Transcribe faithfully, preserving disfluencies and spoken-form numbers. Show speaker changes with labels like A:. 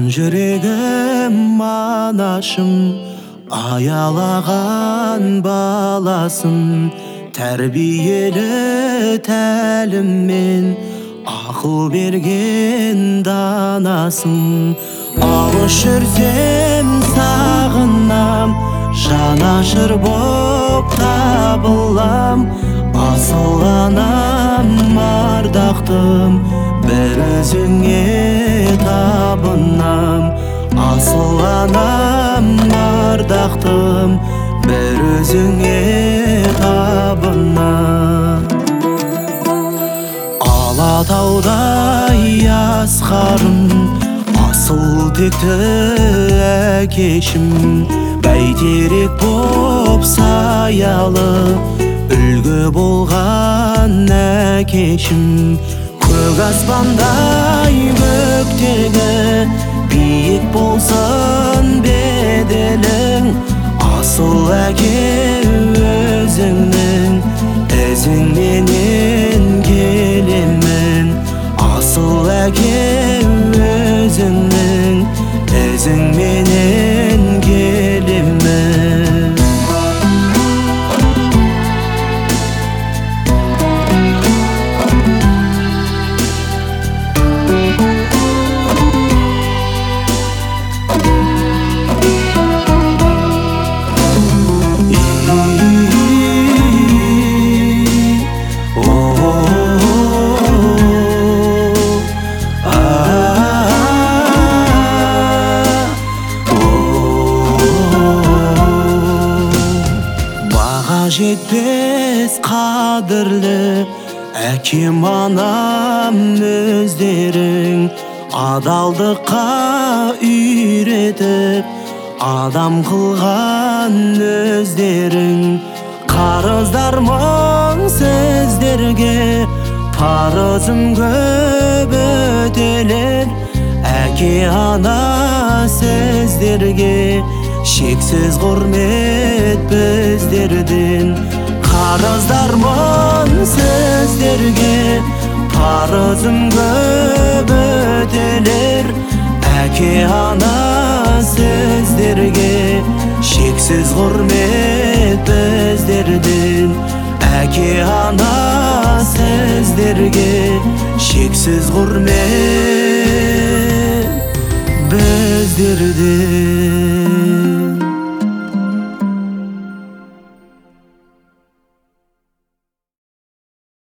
A: жүрегім анашым, аялаған баласын, тәрбиелі тәліммен ақыл берген данасын. Алыс жүрсем сағынам, жанашыр боп табылам, асыл анам ардақтым, бір өзіңе табынам. Асыл анам ардақтым, бір өзіңе табынам. Алатаудай асқарым, асыл текті әкешім, бәйтерек боп саялы, үлгі болған әкешім. Көк аспандай көктегі, биік болсын беделің, асыл әке өзіңнің ізіңменен келемін. Асыл әке өзіңнің ізіңменен келемін. Жетпес қадірлі әкем анам өздерің, адалдыққа үйретіп адам қылған өздерің. Қарыздар мың сөздерге парызым көп өтелер, әке ана сөздерге шексіз құрмет біздерден. Қарыздар мың сөздерге парызым көп өтелер, әке ана сөздерге шексіз құрмет біздерден. Әке ана сөздерге шексіз құрмет біздерден.